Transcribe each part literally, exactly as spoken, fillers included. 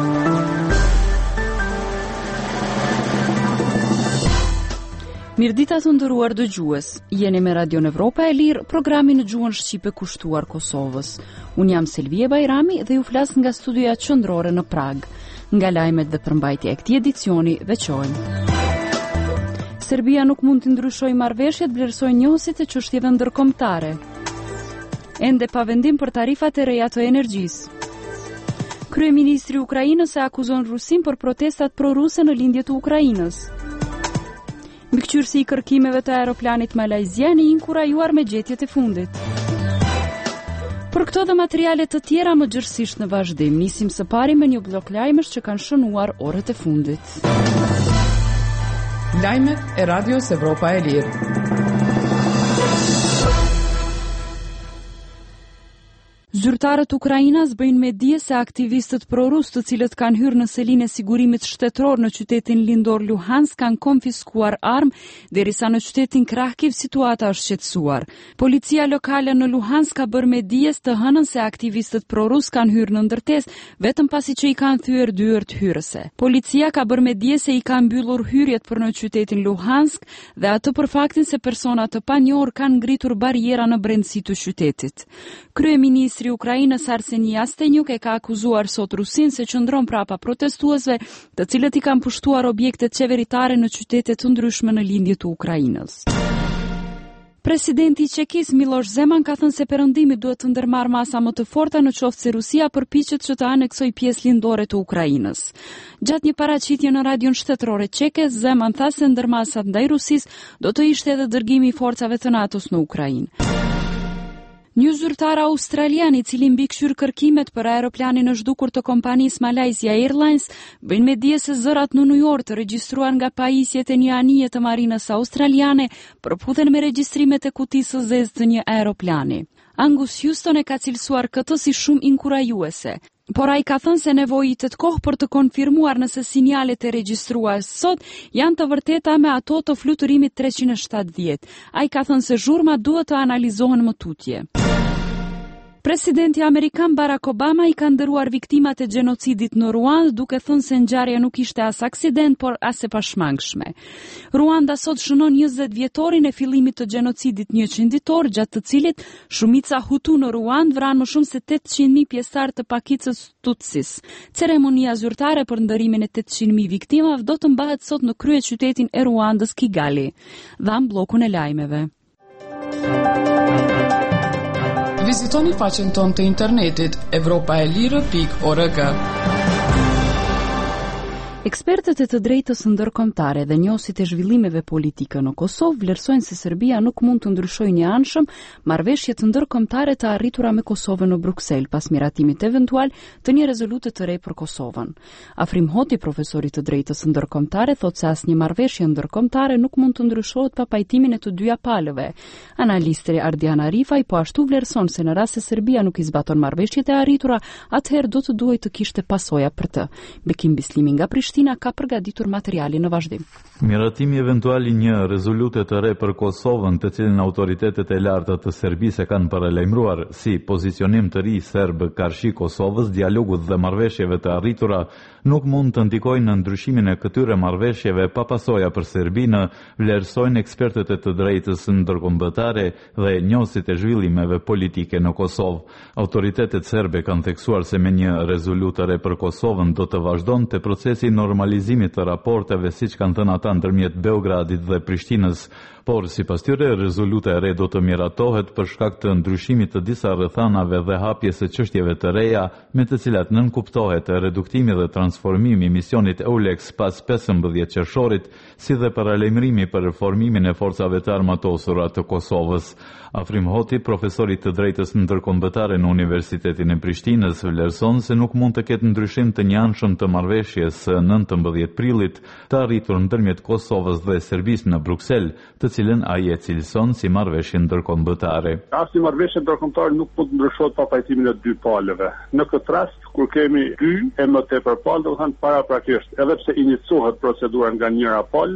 Mirdita të nderuar dëgjues, jeni me Radion Evropa e Lirë, programin në gjuhën shqipe kushtuar Kosovës. Unë jam Selvie Bajrami dhe ju flas nga studioja qendrore në Prag. Nga lajmet dhe përmbajtja e këtij edicioni veçojmë. Serbia nuk mund të ndryshojë marrëveshjet, vlerësojnë njohësit e çështjeve ndërkombëtare. Ende pa vendim për tarifat e reja të energjisë. Kryeministri i Ukrainës e akuzon Rusin për protestat pro-ruse në lindje të Ukrainës. Mbikëqyrësi i kërkimeve të aeroplanit malajzian i inkurajuar me gjetjet e fundit. Për këto dhe materiale të tjera më gjërësisht në vazhdim, nisim së pari me një blok lajmesh që kanë shënuar orët e fundit. Lajmet e Radios Evropa e Lirë. Zyrtarët Ukrainas bëjnë me dije se aktivistët prorus të cilët kanë hyrë në selinë e sigurimit shtetëror në qytetin lindor Luhansk kanë konfiskuar armë, derisa në qytetin Kharkiv situata është qetësuar. Policia lokale në Luhansk ka bërë me dije të hënën se aktivistët prorus kanë hyrë në ndërtesë vetëm pasi që i kanë thyer dyert hyrëse. Policia ka bërë me dije se i kanë mbyllur hyrjet për në qytetin Luhansk dhe atë për faktin se persona të panjohur kanë ngritur bariera në brendësi të qytetit. Kryeministri i Ukrainës Arseni Yastenyuk e ka akuzuar sot Rusin se qëndron prapa protestuesve, të cilët i kanë pushtuar objektet qeveritare në qytete të ndryshme në lindje të Ukrainës. Presidenti i Çekisë Miloš Zeman ka thënë se perëndimi duhet të ndërmarrë masa më të forta në qoftë se Rusia përpiqet që të aneksojë pjesë lindore të Ukrainës. Gjatë një paraqitje në radion shtetërore çeke, Zeman tha se ndërmasat ndaj Rusisë do të ishte edhe dërgimi i forcave të NATO-s në Ukrainë. Një zyrtar australian i cili mbikëqyr kërkimet për aeroplanin e zhdukur të kompanisë Malaysia Airlines bëjnë me dije se zërat në New York të regjistruar nga pajisjet e një anije të marinës australiane përputhen me regjistrimet e kutisë së zezë të një aeroplani. Angus Houston e ka cilësuar këtë si shumë inkurajuese. Por ai ka thënë se nevojitet kohë për të konfirmuar nëse sinjalet e regjistruar sot janë të vërteta me ato të fluturimit treqind e shtatëdhjetë. Ai ka thënë se zhurma duhet të analizohen më tutje. Presidenti amerikan Barack Obama i ka ndëruar viktimat e gjenocidit në Ruand, duke thënë se ngjarja nuk ishte as aksident, por as e pashmangshme. Ruanda sot shënon njëzet vjetorin e fillimit të gjenocidit njëqind ditor, gjatë të cilit shumica Hutu në Ruand vranë më shumë se tetëqind mijë pjesëtar të pakicës Tutsis. Ceremonia zyrtare për ndërimin e tetëqind mijë viktimave do të mbahet sot në krye qytetin e Ruandës Kigali. Dham bllokun e lajmeve. Vizitoni faqen tonë të internetit evropa e lirë pikë org. Ekspertët e të drejtës ndërkombëtare dhe njohësit e zhvillimeve politike në Kosovë vlerësojnë se Serbia nuk mund të ndryshojë një anshëm marrëveshjet ndërkombëtare të arritura me Kosovën në Bruksel pas miratimit eventual të një rezolute të re për Kosovën. Afrim Hoti, profesori të drejtës ndërkombëtare, thotë se asnjë marrëveshje ndërkombëtare nuk mund të ndryshohet pa pajtimin e të dyja palëve. Analistri Ardian Arifaj po ashtu vlerëson se në rast se Serbia nuk i zbaton marrëveshjet e arritura, atëherë do të duhej të kishte pasoja për të. Bekim Bislimi nga Prishtina ka përgatitur materiali në vazhdim. Miratimi eventual i një rezolute të re për Kosovën, të cilën autoritetet e larta të Serbisë kanë paralajmëruar si pozicionim të ri serb karshi Kosovës, dialogut dhe marrëveshjeve të arritura, nuk mund të ndikojnë në ndryshimin e këtyre marrëveshjeve pa pasoja për Serbinë, vlerësojnë ekspertët e të drejtës ndërkombëtare dhe njohësit e zhvillimeve politike në Kosovë. Autoritetet serbe kanë theksuar se me një rezolutë të re për Kosovën do të vazhdonte procesi normalizimit të raporteve, siç kanë thënë ata ndërmjet Beogradit dhe Prishtinës, por sipas tyre rezoluta e re do të miratohet për shkak të ndryshimit të disa rrethanave dhe hapjes së çështjeve të reja, me të cilat nënkuptohet reduktimi dhe transformimi i misionit EULEX pas pesëmbëdhjetë qershorit, si dhe paralajmërimi për formimin e forcave të armatosura të Kosovës. Afrim Hoti, profesori të drejtës ndërkombëtare në Universitetin e Prishtinës, vlerëson se nuk mund të ketë ndryshim të njëanshëm të marrëveshjes së nëntëmbëdhjetë prillit të arritur ndërmjet Kosovës dhe Serbisë në Bruksel, të cilën ai e cilëson si marrëveshje ndërkombëtare. Asnjë marrëveshje ndërkombëtare nuk mund të ndryshohet pa pajtimin e dy palëve. Në këtë rast, kur kemi dy e më tepër palë, do të thënë paraprakisht, edhe pse iniciohet procedura nga njëra palë,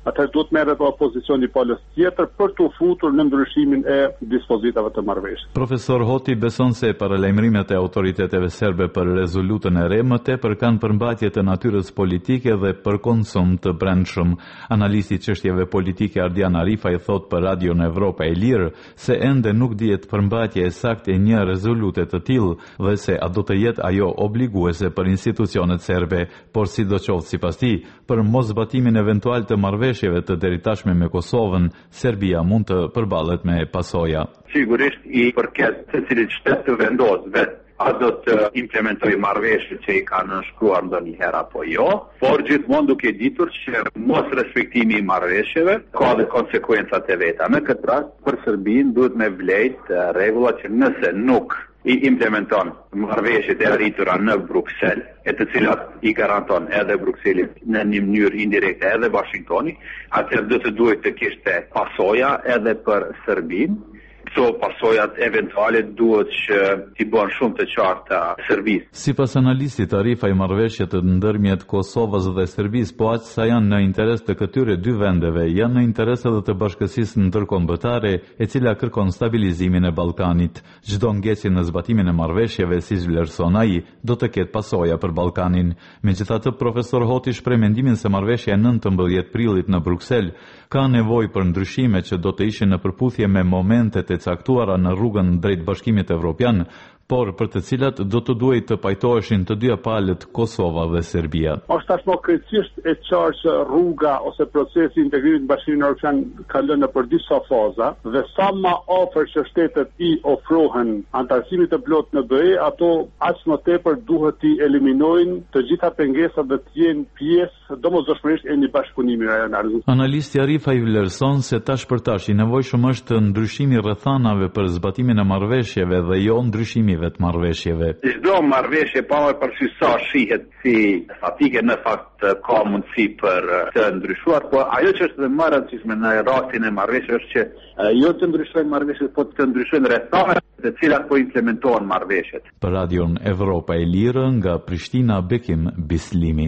atëherë duhet merret opozicioni palës tjetër për të futur në ndryshimin e dispozitave të marrëveshjes. Profesor Hoti beson se paralajmërimet e autoriteteve serbe për rezolutën e re më tepër kanë përmbajtje të natyrës politike dhe për konsum të brendshëm. Analisti i çështjeve politike Ardian Arifa i thot për Radion Evropa e Lirë se ende nuk dihet përmbajtja e saktë e një rezolute të tillë dhe se a do të jetë ajo obliguese për institucionet serbe, por sidoqoftë sipas tij, për mosbatimin eventual të marrëveshjeve të deritashme me Kosovën, Serbia mund të përballet me pasoja. Sigurisht i përket të cilit shtet të vendos vetë a do të implementoj marrëveshjet që i kanë nënshkruar ndonjëherë apo jo, por gjithmonë duke ditur që mos respektimi i marrëveshjeve ka dhe konsekuencat e veta. Në këtë rast, për Serbinë duhet me vlejt rregulla që nëse nuk i implementon marrëveshjet e arritura në Bruksel, e të cilat i garanton edhe Brukseli në një mënyrë indirekte edhe Washingtoni, atëherë do të duhet të kishte pasoja edhe për Serbinë. Këto pasojat eventuale duhet që t'i bën shumë të qarta Serbisë. Sipas analistit Arifa, i marrëveshjet ndërmjet Kosovës dhe Serbisë, po aq sa janë në interes të këtyre dy vendeve, janë në interes edhe të bashkësisë ndërkombëtare, e cila kërkon stabilizimin e Ballkanit. Çdo ngjecje në zbatimin e marrëveshjeve, siç vlerëson ai, do të ketë pasoja për Ballkanin. Megjithatë, profesor Hoti shpreh mendimin se marrëveshja e nëntëmbëdhjetë prillit në Bruksel ka nevojë për ndryshime që do të ishin në përputhje me momentet e caktuara në rrugën drejt Bashkimit Evropian, por për të cilat do të duhej të pajtoheshin të dyja palët, Kosova dhe Serbia. Është tashmë krejtësisht e qartë që rruga ose procesi i integrimit në Bashkimin Evropian ka lënë për disa faza dhe sa më afër që shtetet i ofrohen antarësimit të plotë në B E, ato aq më tepër duhet të eliminojnë të gjitha pengesat dhe të jenë pjesë domosdoshmërisht e një bashkëpunimi rajonal. Analisti Arifa i vlerëson se tash për tash i nevojshëm është ndryshimi rrethanave për zbatimin e marrëveshjeve dhe jo ndryshimi vetë marrëveshjeve. Çdo marrëveshje pavarësisht sa shihet si statike, në fakt ka mundësi për të ndryshuar, por ajo që është më e rëndësishme në rastin e marrëveshjeve është që jo të ndryshojnë marrëveshjet, por të ndryshojnë rrethanat të cilat po implementohen marrëveshjet. Për Radion Evropa e Lirë nga Prishtina, Bekim Bislimi.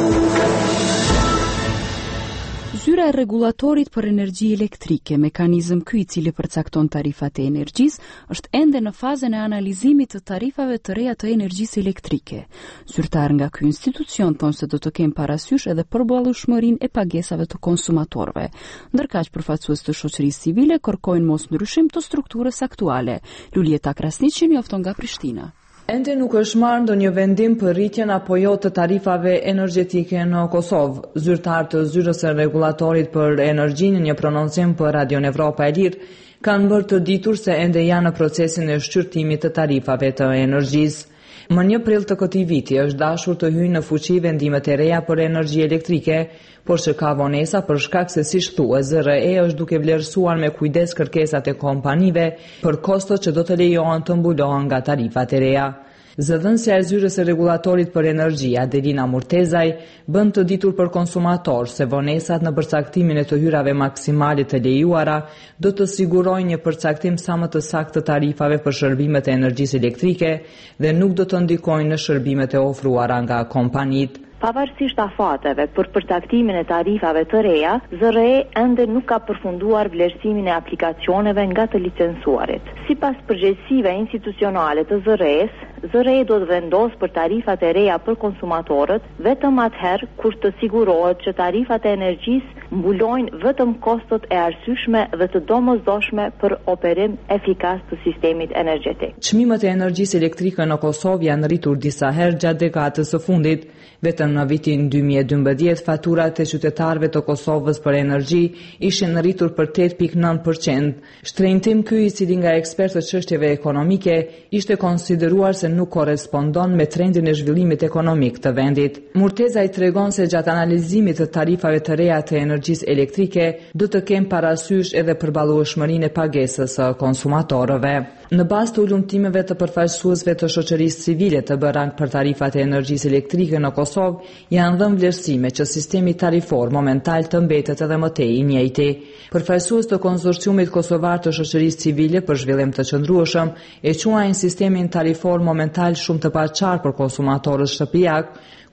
Zyra e rregullatorit për energji elektrike, mekanizëm ky i cili përcakton tarifat e energjisë, është ende në fazën e analizimit të tarifave të reja të energjisë elektrike. Zyrtar nga ky institucion thonë se do të kenë parasysh edhe përballueshmërinë e pagesave të konsumatorëve. Ndërkaq përfaqësues të shoqërisë civile kërkojnë mosndryshim të strukturës aktuale. Lulieta Krasniqi njofton nga Prishtina. Ende nuk është marrë ndonjë vendim për rritjen apo jo të tarifave energjetike në Kosovë. Zyrtar të Zyrës së Rregullatorit për Energjinë, një prononcim për Radion Evropa e Lirë, kanë bërë të ditur se ende janë në procesin e shqyrtimit të tarifave të energjisë. Më një prill të këtij viti është dashur të hyjnë në fuqi vendimet e reja për energji elektrike, por që ka vonesa për shkak se, siç thuhet, Z R E është duke vlerësuar me kujdes kërkesat e kompanive për kostot që do të lejohen të mbulohen nga tarifat e reja. Zëdhënësja e Zyrës së Rregullatorit për Energji, Adelina Murtezaj, bën të ditur për konsumator se vonesat në përcaktimin e të hyrave maksimale të lejuara do të sigurojnë një përcaktim sa më të saktë të tarifave për shërbimet e energjisë elektrike dhe nuk do të ndikojnë në shërbimet e ofruara nga kompanitë. Pavarësisht afateve për përcaktimin e tarifave të reja, Z R E ende nuk ka përfunduar vlerësimin e aplikacioneve nga të licencuarit. Sipas përgjegjësive institucionale të Z R E-s, Z R E do të vendos për tarifat e reja për konsumatorët vetëm atëherë kur të sigurohet që tarifat e energjisë mbulojnë vetëm kostot e arsyeshme dhe të domosdoshme për operim efikas të sistemit energjetik. Çmimet e energjisë elektrike në Kosovë janë rritur disa herë gjatë dekadës së fundit. Vetëm në vitin dy mijë e dymbëdhjetë faturat e qytetarëve të Kosovës për energji ishin rritur për tetë pikë nëntë përqind. Shtrenjtim ky, i cili nga ekspertët çështjeve ekonomike ishte konsideruar se nuk korrespondon me trendin e zhvillimit ekonomik të vendit. Murteza i tregon se gjatë analizimit të tarifave të reja të energjisë elektrike do të kemë parasysh edhe përballueshmërinë e pagesës së konsumatorëve. Në bazë të ulëmtimeve të përfaqësuesve të shoqërisë civile të bërë për tarifat e energjisë elektrike në Kosovë, janë dhënë vlerësime që sistemi tarifor momental të mbetet edhe më tej i njëjti. Përfaqësues të konsorciumit kosovar të shoqërisë civile për zhvillim të qëndrueshëm e quajnë sistemin tarifor momental shumë të paqartë për konsumatorët shtëpiak,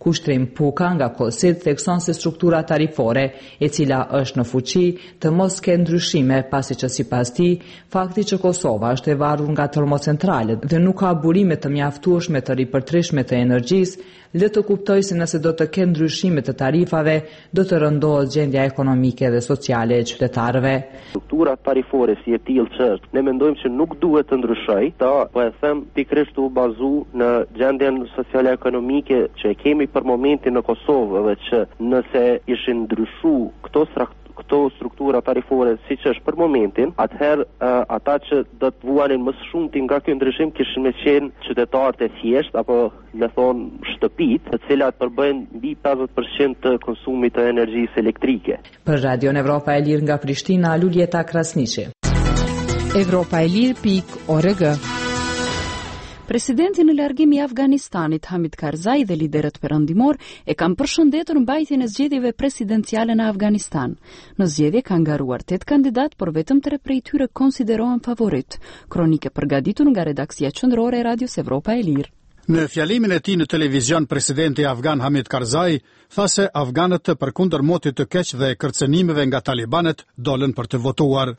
Kushtrim Puka nga Kosit thekson se struktura tarifore, e cila është në fuqi, të mos ke ndryshime, pasi që sipas tij, fakti që Kosova është e varur nga termocentralet dhe nuk ka burime të mjaftueshme të ripërtrishme të energjisë, le të kuptoj se nëse do të kenë ndryshime të tarifave, do të rëndohet gjendja ekonomike dhe sociale e qytetarëve. Struktura tarifore si e tillë që është, ne mendojmë që nuk duhet të ndryshoj, ta po e them pikërisht u bazu në gjendjen sociale ekonomike që e kemi për momentin në Kosovë, dhe që nëse ishin ndryshu këto struktura këto struktura tarifore si që është për momentin, atëherë uh, ata që do të vuanin më shumë nga ky ndryshim kishin me qenë qytetarët e thjesht apo me thonë shtëpit, të cilat përbëjnë mbi pesëdhjetë përqind të konsumit të energjisë elektrike. Për Radion Evropa e Lirë nga Prishtina, Luljeta Krasniqi. Evropa e Lirë pikë org. Presidenti në largim i Afganistanit, Hamid Karzai, dhe liderët perëndimor e kanë përshëndetur mbajtjen e zgjedhjeve presidenciale në Afganistan. Në zgjedhje kanë ngaruar tetë kandidat, por vetëm tre prej tyre konsiderohen favorit. Kronike përgatitur nga redaksia qendrore e Radios Evropa e Lirë. Në fjalimin e tij në televizion, presidenti afgan Hamid Karzai tha se afganët përkundër motit të keq dhe kërcënimeve nga talibanët dolën për të votuar.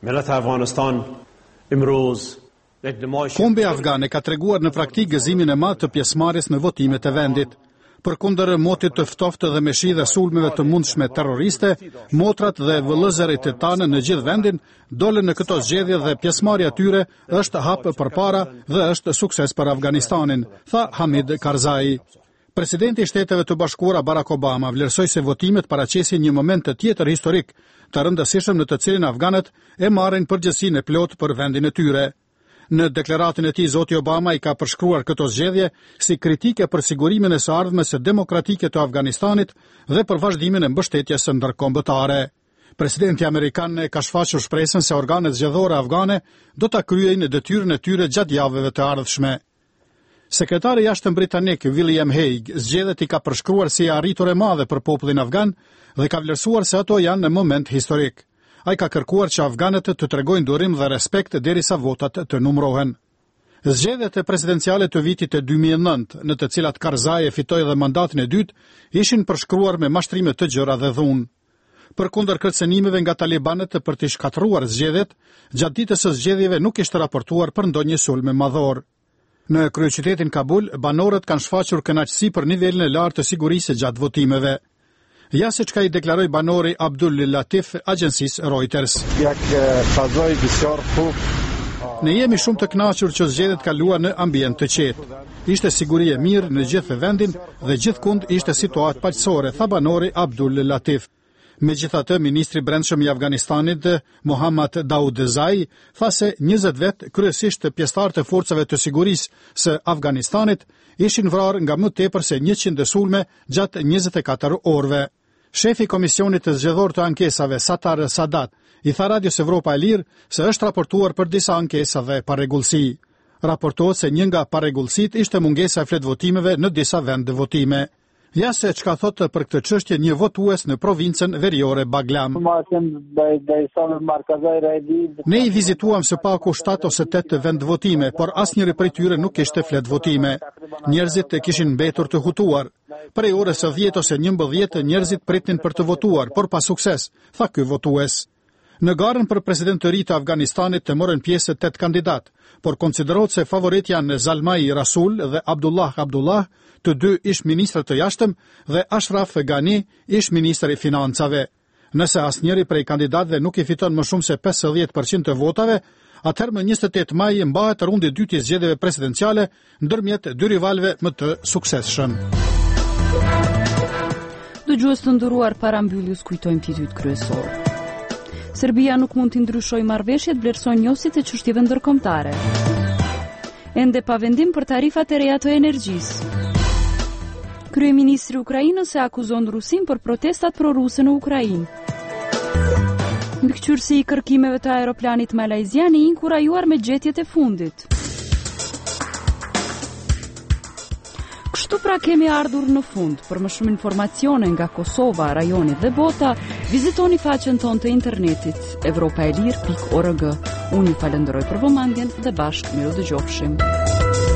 Kombi afgane ka treguar në praktik gëzimin e madh të pjesëmarrjes në votimet e vendit. Përkundër motit të ftoftë dhe me shi dhe sulmeve të mundshme terroriste, motrat dhe vëllëzërit e tanë në gjithë vendin dolën në këto zgjedhje dhe pjesëmarrja e tyre është hap përpara dhe është sukses për Afganistanin, tha Hamid Karzai. Presidenti i Shteteve të Bashkuara Barack Obama vlerësoi se votimet paraqesin një moment të tjetër historik, të rëndësishëm në të cilin afganët e marrin përgjegjësinë e plotë për vendin e tyre. Në deklaratën e tij, zoti Obama i ka përshkruar këto zgjedhje si kritike për sigurimin e së ardhmes së demokratike të Afganistanit dhe për vazhdimin e mbështetjes së ndërkombëtare. Presidenti amerikan ka shfaqur shpresën se organet zgjedhore afgane do ta kryejnë detyrën e tyre gjatë javëve të ardhshme. Sekretari i jashtëm britanik William Hague zgjedhjet i ka përshkruar si arritur e madhe për popullin afgan dhe ka vlerësuar se ato janë në moment historik. Ai ka kërkuar që afganët të tregojnë durim dhe respekt derisa votat të numërohen. Zgjedhjet e presidenciale të vitit e dy mijë e nëntë, në të cilat Karzai e fitoi edhe mandatin e dytë, ishin përshkruar me mashtrime të gjëra dhe dhunë. Përkundër kërcënimeve nga talibanët për të shkatëruar zgjedhjet, gjatë ditës së zgjedhjeve nuk ishte raportuar për ndonjë sulm madhor. Në kryeqytetin Kabul, banorët kanë shfaqur kënaqësi për nivelin e lartë të sigurisë gjatë votimeve. Ja se çka i deklaroi banori Abdul Latif agjencisë Reuters. Ne jemi shumë të kënaqur që zgjedhjet kaluan në ambient të qetë. Ishte siguri e mirë në gjithë vendin dhe gjithkund ishte situatë paqësore, tha banori Abdul Latif. Megjithatë, ministri i brendshëm i Afganistanit, Mohammad Daudzai, tha se njëzet vet, kryesisht pjesëtarë të forcave të sigurisë së Afganistanit, ishin vrarë nga më tepër se njëqind sulme gjatë njëzet e katër orëve. Shefi i Komisionit të Zgjedhor të Ankesave, Satar Sadat, i tha Radios Evropa e Lirë se është raportuar për disa ankesa dhe parregullsi. Raportohet se një nga parregullsitë ishte mungesa e fletvotimeve në disa vende votime. Ja se çka thotë për këtë çështje një votues në provincën veriore Baglam. Ne i vizituam së paku shtatë ose tetë vend votime, por asnjëri prej tyre nuk kishte flet votime. Njerëzit e kishin mbetur të hutuar. Prej orës së dhjetë ose njëmbëdhjetë njerëzit pritin për të votuar, por pa sukses, tha ky votues. Në garën për president të ri të Afganistanit të morën pjesë tetë kandidat, por konsiderohet se favorit janë Zalmai Rasul dhe Abdullah Abdullah, të dy ish ministrë të jashtëm, dhe Ashraf Ghani, ish ministër i financave. Nëse asnjëri prej kandidatëve nuk i fiton më shumë se pesëdhjetë përqind të votave, atëherë më njëzet e tetë maj mbahet rundi i dytë i zgjedhjeve presidenciale ndërmjet dy rivalëve më të suksesshëm. Dëgjues të nderuar, para mbylljes kujtojmë titujt kryesor. Serbia nuk mund të ndryshojë marrëveshjet, vlerësojnë njësit e çështjeve ndërkombëtare. Ende pa vendim për tarifat e reja të energjisë. Kryeministri i Ukrainës e akuzon Rusin për protestat proruse në Ukrainë. Mbikëqyrësi i kërkimeve të aeroplanit malajzian i inkurajuar me gjetjet e fundit. Kështu pra kemi ardhur në fund. Për më shumë informacione nga Kosova, rajoni dhe bota, vizitoni faqen tonë të internetit evropaelir pikë org. Unë ju falenderoj për vëmendjen dhe bashkë miru dëgjofshim.